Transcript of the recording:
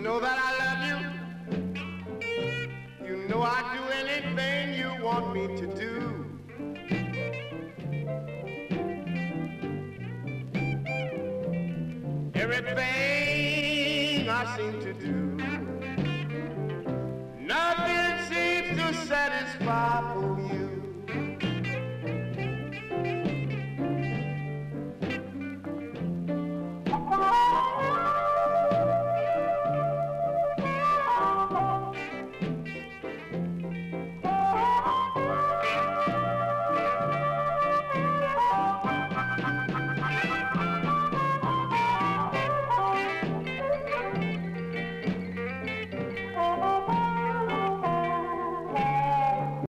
know that I love you. You know I'd do anything you want me to do. Everything I seem to do